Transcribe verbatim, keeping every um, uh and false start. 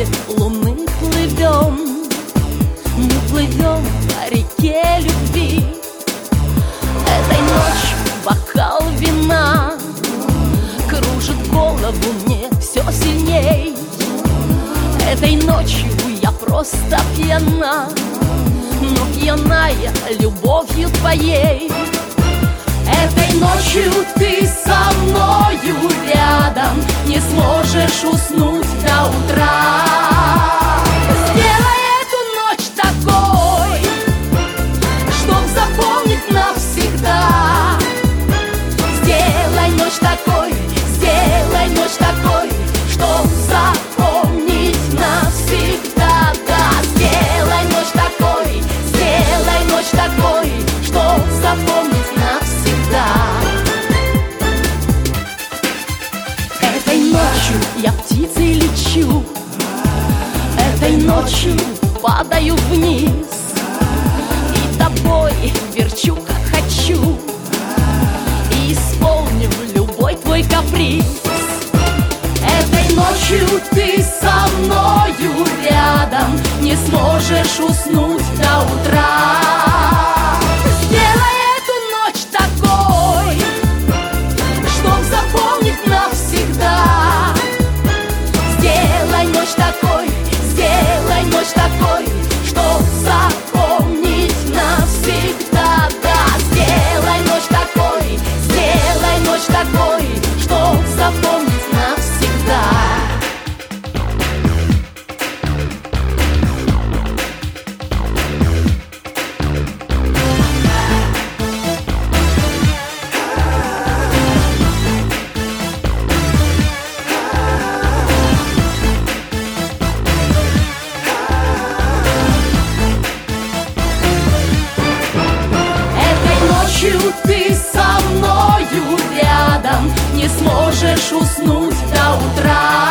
свете луны плывем. Мы плывем по реке любви. Этой ночью бокал вина кружит голову мне все сильней. Этой ночью я просто пьяна, но пьяная любовью твоей. Этой ночью ты со мною рядом, не сможешь уснуть до утра. Сделай эту ночь такой, чтоб запомнить навсегда. Сделай ночь такой, сделай ночь такой, чтоб запомнить навсегда. Да, сделай ночь такой, сделай ночь такой, чтоб запомнить навсегда. Этой ночью я птицей лечу, этой ночью падаю вниз и тобой верчу, как хочу, и исполню любой твой каприз. Этой ночью ты со мною рядом, не сможешь уснуть до утра. Сделай эту ночь такой, чтоб запомнить навсегда. Сделай ночь такой, сделай ночь такой, чтоб запомнить навсегда. Да, сделай ночь такой, сделай ночь такой, чтоб запомнить навсегда. Ты со мною рядом, не сможешь уснуть до утра.